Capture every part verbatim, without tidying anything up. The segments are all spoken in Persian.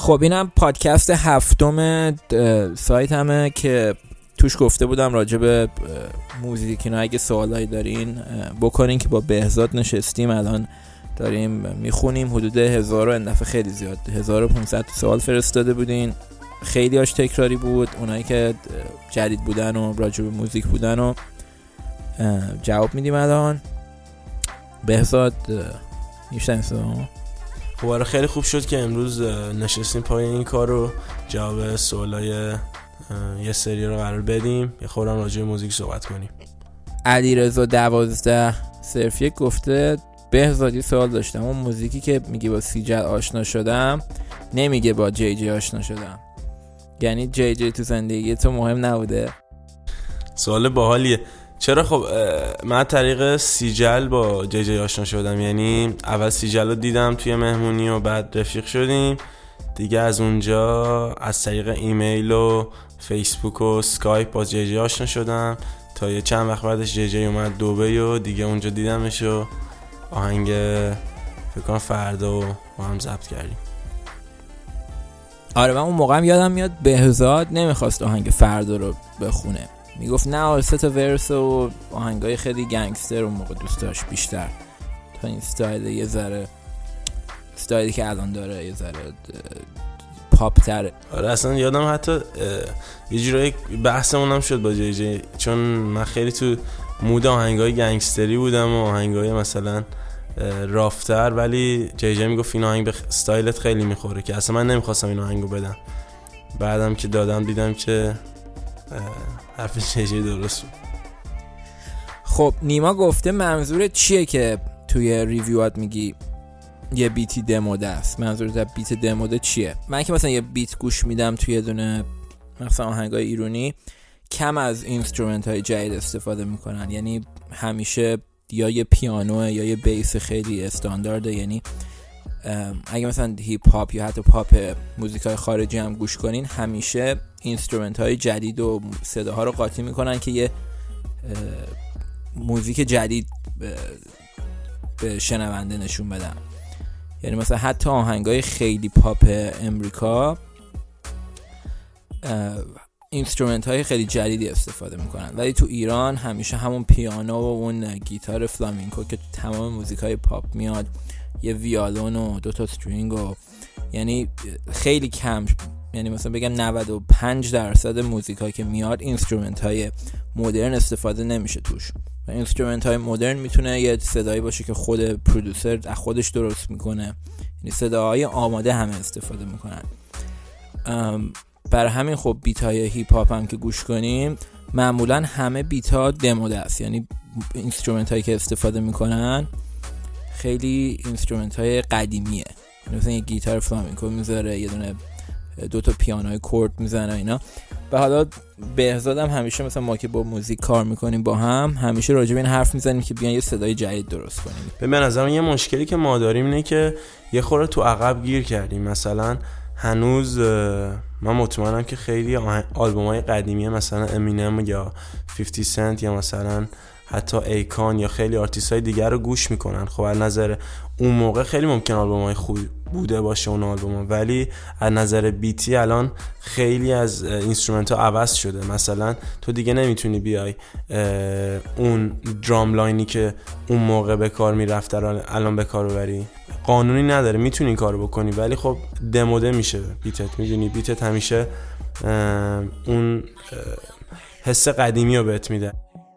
خب اینم پادکست هفتم سایت همه که توش گفته بودم راجع به موزیک. اینا اگه سوالایی دارین بکنین که با بهزاد نشستیم الان داریم میخونیم. حدود هزار و این دفعه خیلی زیاد هزار و پانصد سوال فرستاده بودین، خیلی هاش تکراری بود. اونایی که جدید بودن و راجع به موزیک بودن و جواب میدیم الان. بهزاد میشتن سوال. خب آره خیلی خوب شد که امروز نشستیم پای این کار رو جواب سوالای یه سری رو قرار بدیم، یه خورم راجع به موزیک صحبت کنیم. علیرضا دوازده صرف یک گفته بهزادی سوال داشتم، اون موزیکی که میگه با سیجل آشنا شدم نمیگه با جی جی آشنا شدم، یعنی جی جی تو زندگی تو مهم نبوده؟ سوال باحالیه. چرا؟ خب من طریق سیجل با جی جی آشنا شدم، یعنی اول سیجل رو دیدم توی مهمونی و بعد رفیق شدیم دیگه. از اونجا از طریق ایمیل و فیسبوک و اسکایپ با جی جی آشنا شدم تا یه چند وقت بعدش جی جی اومد دبی و دیگه اونجا دیدمش و آهنگ فکر کنم فردا و با هم ضبط کردیم. آره من اون موقع هم یادم میاد بهزاد نمیخواست آهنگ فردا رو بخونه، میگفت نه سه تا ورس و آهنگای خیلی گنگستر اون موقع دوست داشت بیشتر تا این استایل یه ذره استایلی که الان داره یه ذره پاپ تره. آره اصلا یادم حتی یه جورایی بحثمون هم شد با جی جی، چون من خیلی تو مود آهنگای گنگستری بودم و آهنگای مثلا رافتر، ولی جی جی میگفت این آهنگ به استایلت خیلی میخوره که اصلا من نمیخواستم این آهنگو بدم. بعدم که دادم دیدم که حرف جی جی درست بود. خب نیما گفته منظور چیه که توی ریویوات میگی یه بیتی دموده است؟ منظورت بیت دموده چیه؟ من که مثلا یه بیت گوش میدم توی دونه مثلا آهنگای ایرانی کم از اینسترومنت های جدید استفاده میکنن، یعنی همیشه یا یه پیانو یا یه بیس خیلی استاندارده. یعنی اگه مثلا هیپ هاپ یا حتی پاپ موزیکای خارجی هم گوش کنین همیشه اینسترومنت های جدید و صداها رو قاطی میکنن که یه موزیک جدید به شنونده نشون بدن. یعنی مثلا حتی آهنگای خیلی پاپ امریکا اینسترومنت های خیلی جدیدی استفاده میکنن، ولی تو ایران همیشه همون پیانو و اون گیتار فلامینکو که تو تمام موزیک های پاپ میاد، یه ویالون و دو تا استرینگ و یعنی خیلی کم، یعنی مثلا بگم نود و پنج درصد موزیک های که میاد اینسترومنت های مدرن استفاده نمیشه توش. و اینسترومنت های مدرن میتونه یه صدایی باشه که خود پرودوسر از خودش درست میکنه، یعنی صداهای آماده همه استفاده میکنن. برای همین خب بیت های هیپ هاپ هم که گوش کنیم معمولا همه بیت ها دموده است، یعنی اینسترومنت هایی که استفاده میکنن خیلی اینسترومنت های قدیمیه، مثلا یه گیتار فلامینکو میذاره، یه دونه دو تا پیانوی کورد میزنه اینا. و حالا بهزادم همیشه مثلا ما که با موزیک کار میکنیم با هم همیشه راجع به این حرف میزنیم که بیان یه صدای جدید درست کنیم. به من نظرم یه مشکلی که ما داریم اینه که یه خورده تو عقب گیر کردیم. مثلا هنوز من مطمئنم که خیلی آلبومای قدیمی مثلا امینم یا پنجاه سنت یا مثلا حتی ایکان یا خیلی آرتیست‌های دیگر رو گوش میکنن. خب از نظر اون موقع خیلی ممکن آلبومای خوب بوده باشه اون آلبوم، ولی از نظر بیتی الان خیلی از اینسترومنت ها عوض شده. مثلا تو دیگه نمیتونی بیای اون درام لاینی که اون موقع به کار میرفت الان به کار ببری، قانونی نداره، میتونی این کارو بکنی ولی خب دموده میشه بیتت. میدونی بیتت همیشه اون حس قدیمی رو بهت میده.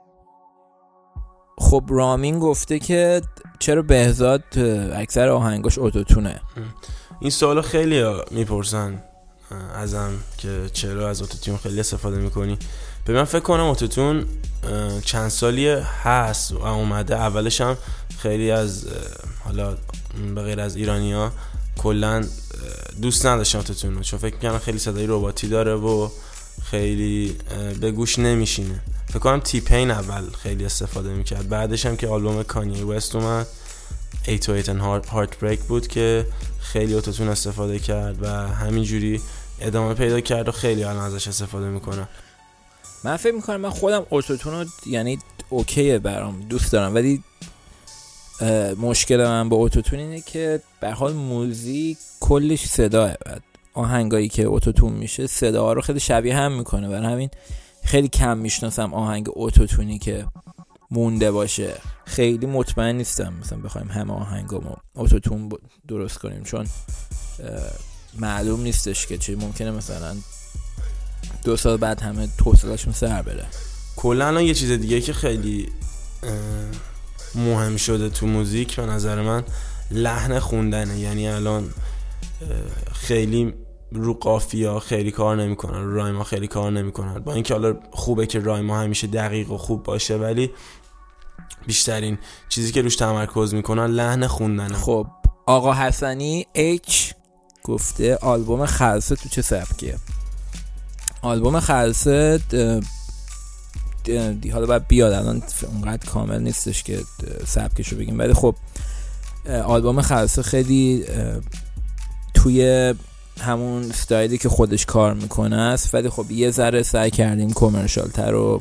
خب رامین گفته که چرا بهزاد اکثر آهنگاش اوتوتونه؟ این سوالو خیلی میپرسن ازم که چرا از اوتوتون خیلی استفاده میکنی. به من فکر کنم اوتوتون چند سالی هست و اومده. اولش هم خیلی از حالا به غیر از ایرانی‌ها کلا دوست نداشتن اوتوتون، چون فکر میکنن خیلی صدای رباتی داره و خیلی به گوش نمیشینه. فکر کنم تی پین اول خیلی استفاده میکرد، بعدش هم که آلبوم کانیه وست اومد هشت و هشت and Heartbreak بود که خیلی اوتوتون استفاده کرد و همینجوری ادامه پیدا کرد و خیلی الان ازش استفاده میکنه. من فکر میکنم من خودم اوتوتون رو یعنی اوکیه برام، دوست دارم، ولی مشکل من با اوتوتون اینه که به هر حال موزیک کلش صداه، آهنگایی که اتوتون میشه صدا رو خیلی شبیه هم میکنه، برای همین خیلی کم میشناسم آهنگ اتوتونی که مونده باشه. خیلی مطمئن نیستم مثلا بخوایم همه آهنگامو اتوتون درست کنیم، چون معلوم نیستش که چی، ممکنه مثلا دو سال بعد همه توسعه‌شون سر بره. کلا الان یه چیز دیگه که خیلی مهم شده تو موزیک به نظر من لحن خوندنه. یعنی الان خیلی رو قافیه خیلی کار نمیکنن، رو رایم ها خیلی کار نمیکنن، با اینکه حالا خوبه که رایم ها همیشه دقیق و خوب باشه، ولی بیشترین چیزی که روش تمرکز میکنن لحن خوندنه. خب آقا حسنی اچ گفته آلبوم خلصه تو چه سبکیه؟ آلبوم خلصه دی حالا باید بیاد، الان اونقدر کامل نیستش که سبکشو بگیم، ولی خب آلبوم خلصه خیلی توی همون استایلی که خودش کار میکنه است، ولی خب یه ذره سعی کردیم کامرشال تر و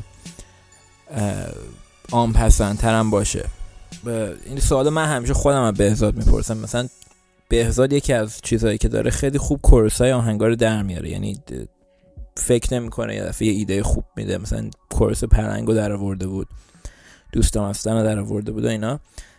عام پسند تر هم باشه. این سوال من همیشه خودم از بهزاد میپرسم، مثلا بهزاد یکی از چیزهایی که داره خیلی خوب کورسای آهنگا رو در میاره، یعنی فکر نمیکنه یه دفعه یه ایده خوب میده، مثلا کورس پلنگو در آورده بود، دوستام هستن در آورده بود و اینا.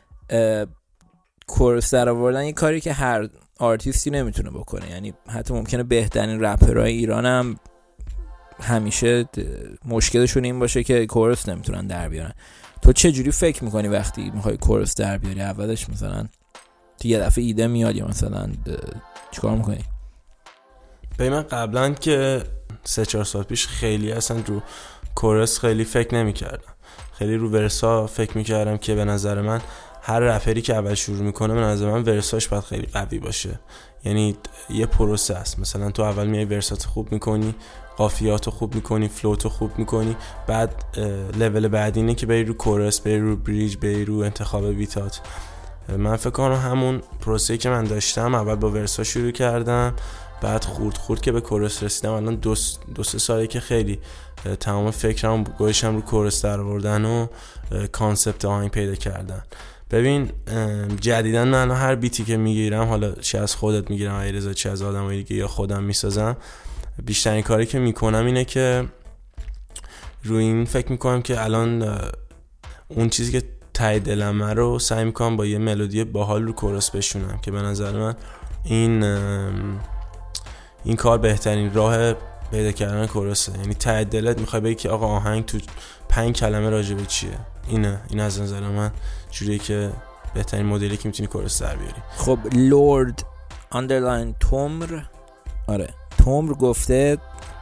کورس در آوردن یه کاری که هر آرتیستی نمیتونه بکنه، یعنی حتی ممکنه بهترین رپرهای ایران هم همیشه مشکلشون این باشه که کورس نمیتونن در بیارن. تو چه جوری فکر میکنی وقتی میخوای کورس در بیاری؟ اولش مثلا تو یه دفعه ایده میاد یا مثلا چیکار میکنی؟ به من قبلا که سه چهار سال پیش خیلی اصلا رو کورس خیلی فکر نمیکردم، خیلی رو ورسا فکر میکردم که به نظر من هر رپری که اول شروع میکنه به نظر من ورساش باید خیلی قوی باشه. یعنی یه پروسه است، مثلا تو اول میای ورسات خوب میکنی، قافیاتو خوب میکنی، فلوتو خوب میکنی، بعد لول بعدی اینه که بری رو کورس، بری رو بریج، بری رو انتخاب بیتات. من فکر کنم همون پروسه‌ای که من داشتم اول با ورسا شروع کردم، بعد خورد خورد که به کورس رسیدم. الان دو دو سه ساله که خیلی تمام فکرم گوشم رو کورس در آوردن و کانسپت آهنگ پیدا کردن. ببین جدیداً من هر بیتی که میگیرم، حالا چه از خودت میگیرم علیرضا، چه از آدمای دیگه یا خودم میسازم، بیشترین کاری که میکنم اینه که روی این فکر میکنم که الان اون چیزی که ته دلمه رو سعی میکنم با یه ملودی باحال رو کورس بشونم، که به نظر من این این کار بهترین راه پیدا کردن کورسه. یعنی ته دلت میخوای بگی که آقا آهنگ تو پنج کلمه راجع به چیه، اینه این از نظر من جوریه که بهترین مدلی که میتونی کورس در بیاری. خب لورد اندرلاین تومر، آره تومر گفته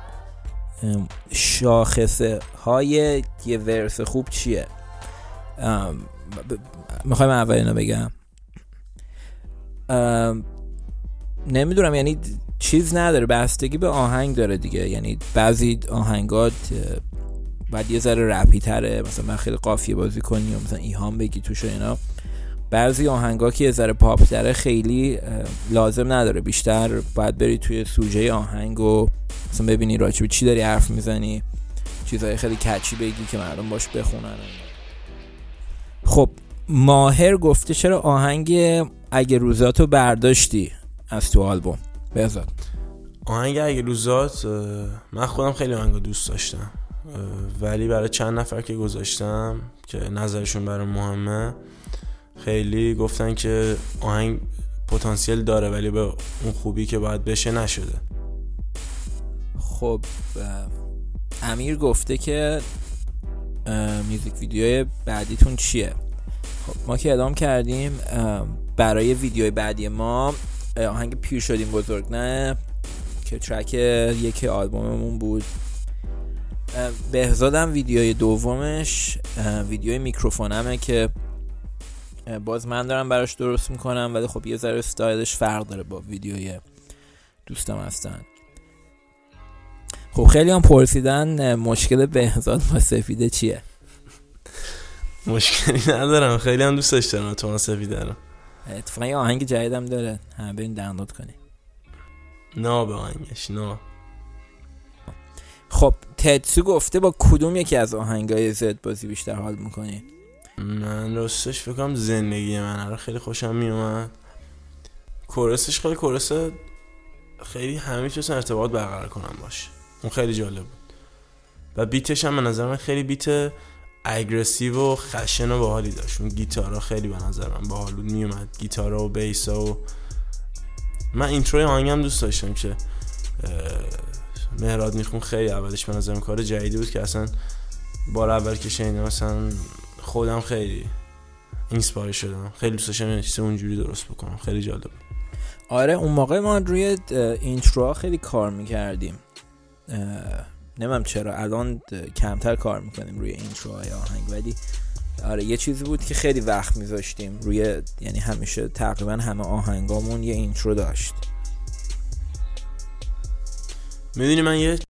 شاخصه های یه ورس خوب چیه؟ میخوایم اول اینو بگم. نمیدونم، یعنی چیز نداره، بستگی به آهنگ داره دیگه. یعنی بعضی آهنگات بعد یه ذره رپی تره، مثلا من خیلی قافیه بازی کنی یا مثلا ایهام بگی توش اینا. بعضی آهنگا که یه ذره پاپ تره خیلی لازم نداره، بیشتر باید بری توی سوژه آهنگ و مثلا ببینی راجع به چی داری حرف میزنی، چیزای خیلی کچی بگی که مردم باش بخونن. خب ماهر گفته چرا آهنگ اگه روزاتو برداشتی از تو آلبوم؟ بذار آهنگ اگه روزات، من خودم خیلی آهنگو دوست داشتم، ولی برای چند نفر که گذاشتم که نظرشون برام مهمه، خیلی گفتن که آهنگ پتانسیل داره ولی به اون خوبی که باید بشه نشده. خب امیر گفته که میوزیک ویدیوی بعدیتون چیه؟ خب ما که اعلام کردیم برای ویدیوی بعدی ما آهنگ پیر شدیم بزرگ نه که ترک یکی آلبوممون بود. بهزادم ویدیوی دومش ویدیوی میکروفونمه که باز من دارم براش درست میکنم، ولی خب یه ذره استایلش فرق داره با ویدیوی دوستم هستن. خب خیلی هم پرسیدن مشکل بهزاد با سفیده چیه؟ مشکلی ندارم، خیلی هم دوست داشتم تو سفیده رو. اتفاقا یه آهنگ جدیدم داره، همه برین دانلود کنی. نه به آهنگش نه. خب تتسو گفته با کدوم یکی از آهنگای زد بازی بیشتر حال میکنی؟ من راستش فکر کنم زندگی من رو خیلی خوشم میومد. کورسش خیلی کورس خیلی همه میتونستن ارتباط برقرار کنن باشه. اون خیلی جالب بود. و بیتش هم به نظر من خیلی بیت اگریسیو و خشن و باحالی داشت. اون گیتارا خیلی به نظر من باحال بود میومد، گیتارا و بیسا. و من اینتروی آهنگم دوست داشتم که مهراد میخون. خیلی اولش به نظرم کار جدیدی بود که اصلا بار اول که شنیدم مثلا خودم خیلی اینسپایر شدم، خیلی دوست داشتم چیز اونجوری درست بکنم. خیلی جالب بود. آره اون موقع ما روی اینترو خیلی کار میکردیم، نمیدونم چرا الان کمتر کار میکنیم روی اینتروهای آهنگ، ولی آره یه چیزی بود که خیلی وقت میذاشتیم روی، یعنی همیشه تقریبا همه آهنگامون یه اینترو داشت. میدونی من یه